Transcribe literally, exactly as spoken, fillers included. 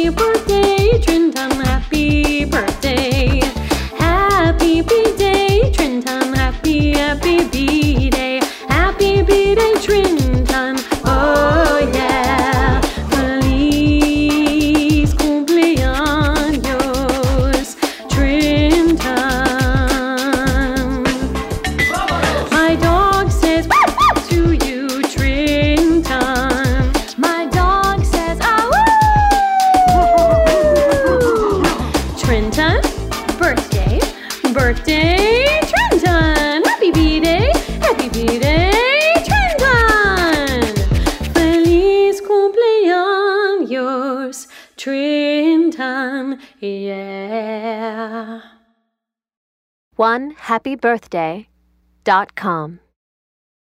Happy birthday, Trenton, happy birthday. Happy B-Day, Trenton, happy, happy B-Day. Happy B-Day, Trenton, oh yeah. Feliz cumpleaños, Trenton. My dog says to you, Trenton. My dog says, ah, woo! Trenton, birthday, birthday, Trenton. Happy B-Day, happy B-Day, Trenton. Feliz cumpleaños, Trenton, yeah. one happy birthday dot com